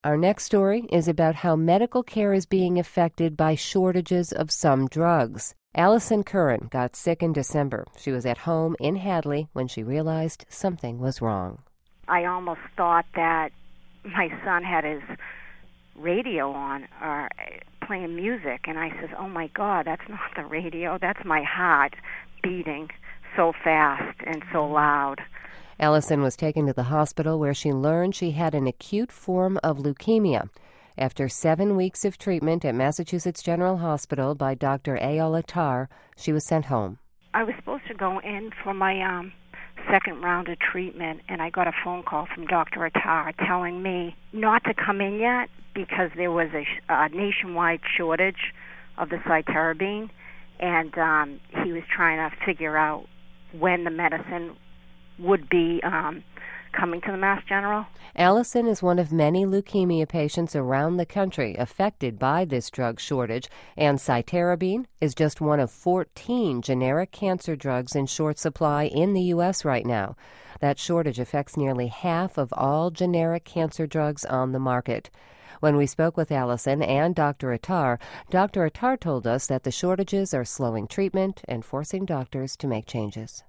Our next story is about how medical care is being affected by shortages of some drugs. Allison Curran got sick in December. She was at home in Hadley when she realized something was wrong. I almost thought that my son had his radio on or playing music, and I says, oh my God, that's not the radio, that's my heart beating so fast and so loud. Allison was taken to the hospital where she learned she had an acute form of leukemia. After 7 weeks of treatment at Massachusetts General Hospital by Dr. Eyal Attar, she was sent home. I was supposed to go in for my second round of treatment, and I got a phone call from Dr. Attar telling me not to come in yet because there was a nationwide shortage of the cytarabine, and he was trying to figure out when the medicine would be coming to the Mass General. Allison is one of many leukemia patients around the country affected by this drug shortage, and cytarabine is just one of 14 generic cancer drugs in short supply in the U.S. right now. That shortage affects nearly half of all generic cancer drugs on the market. When we spoke with Allison and Dr. Attar told us that the shortages are slowing treatment and forcing doctors to make changes.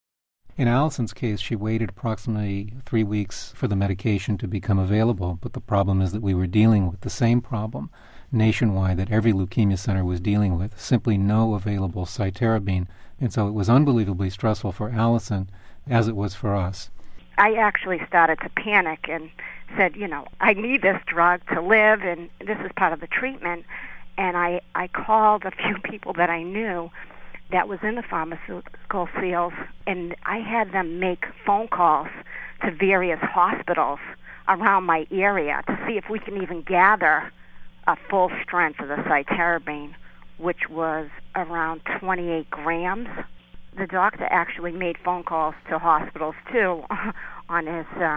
In Allison's case, she waited approximately 3 weeks for the medication to become available, but the problem is that we were dealing with the same problem nationwide that every leukemia center was dealing with, simply no available cytarabine. And so it was unbelievably stressful for Allison, as it was for us. I actually started to panic and said, I need this drug to live, and this is part of the treatment. And I called a few people that I knew that was in the pharmaceutical field, and I had them make phone calls to various hospitals around my area to see if we can even gather a full strength of the cytarabine, which was around 28 grams. The doctor actually made phone calls to hospitals, too, on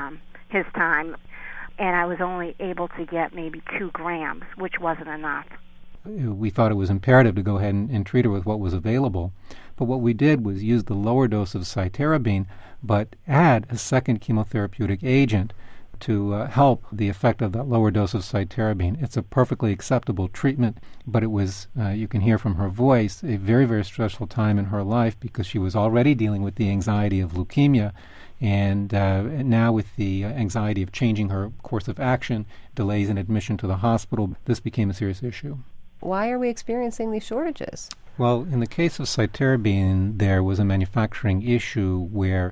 his time, and I was only able to get maybe 2 grams, which wasn't enough. We thought it was imperative to go ahead and treat her with what was available. But what we did was use the lower dose of cytarabine, but add a second chemotherapeutic agent to help the effect of that lower dose of cytarabine. It's a perfectly acceptable treatment, but it was, you can hear from her voice, a very, very stressful time in her life because she was already dealing with the anxiety of leukemia, and now with the anxiety of changing her course of action, delays in admission to the hospital, this became a serious issue. Why are we experiencing these shortages? Well, in the case of cytarabine, there was a manufacturing issue where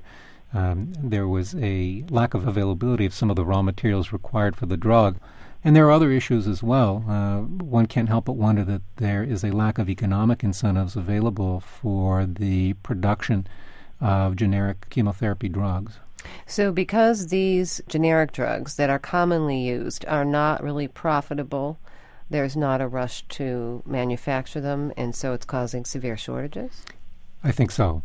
there was a lack of availability of some of the raw materials required for the drug. And there are other issues as well. One can't help but wonder that there is a lack of economic incentives available for the production of generic chemotherapy drugs. So because these generic drugs that are commonly used are not really profitable, there's not a rush to manufacture them, and so it's causing severe shortages? I think so.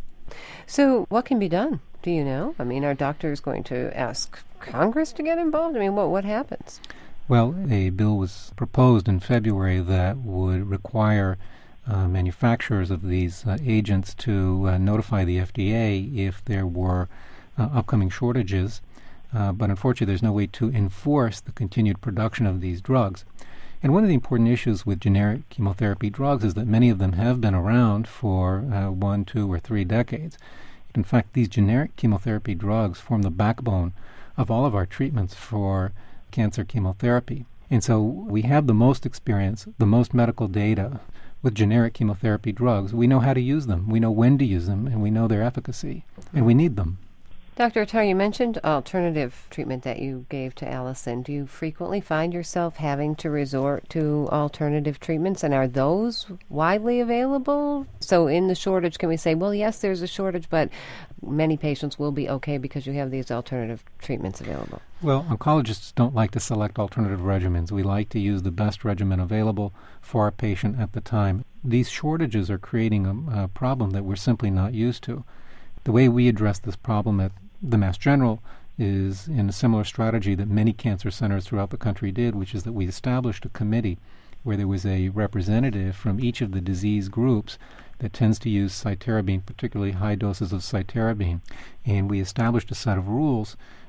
So what can be done? Do you know? I mean, are doctors going to ask Congress to get involved? I mean, what happens? Well, a bill was proposed in February that would require manufacturers of these agents to notify the FDA if there were upcoming shortages, but unfortunately there's no way to enforce the continued production of these drugs. And one of the important issues with generic chemotherapy drugs is that many of them have been around for 1, 2, or 3 decades. In fact, these generic chemotherapy drugs form the backbone of all of our treatments for cancer chemotherapy. And so we have the most experience, the most medical data with generic chemotherapy drugs. We know how to use them, we know when to use them, and we know their efficacy, and we need them. Dr. Attar, you mentioned alternative treatment that you gave to Allison. Do you frequently find yourself having to resort to alternative treatments, and are those widely available? So in the shortage, can we say, well, yes, there's a shortage, but many patients will be okay because you have these alternative treatments available? Well, oncologists don't like to select alternative regimens. We like to use the best regimen available for our patient at the time. These shortages are creating a problem that we're simply not used to. The way we address this problem at the Mass General is in a similar strategy that many cancer centers throughout the country did, which is that we established a committee where there was a representative from each of the disease groups that tends to use cytarabine, particularly high doses of cytarabine. And we established a set of rules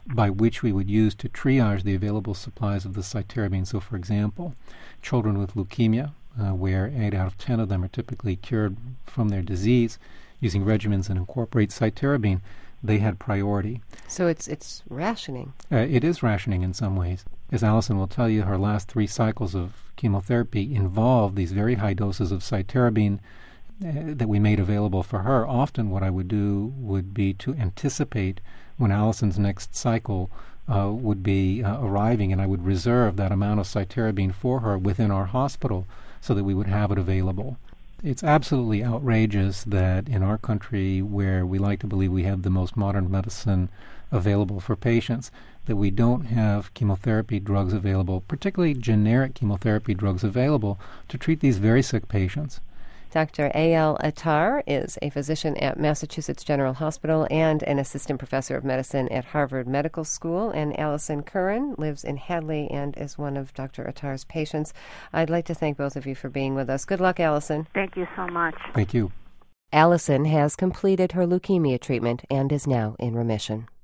by which we would use to triage the available supplies of the cytarabine. So, for example, children with leukemia, where 8 out of 10 of them are typically cured from their disease using regimens that incorporate cytarabine, they had priority. So it's rationing. It is rationing in some ways. As Allison will tell you, her last 3 cycles of chemotherapy involved these very high doses of cytarabine that we made available for her. Often what I would do would be to anticipate when Allison's next cycle would be arriving, and I would reserve that amount of cytarabine for her within our hospital so that we would have it available. It's absolutely outrageous that in our country, where we like to believe we have the most modern medicine available for patients, that we don't have chemotherapy drugs available, particularly generic chemotherapy drugs available to treat these very sick patients. Dr. Eyal Attar is a physician at Massachusetts General Hospital and an assistant professor of medicine at Harvard Medical School. And Allison Curran lives in Hadley and is one of Dr. Attar's patients. I'd like to thank both of you for being with us. Good luck, Allison. Thank you so much. Thank you. Allison has completed her leukemia treatment and is now in remission.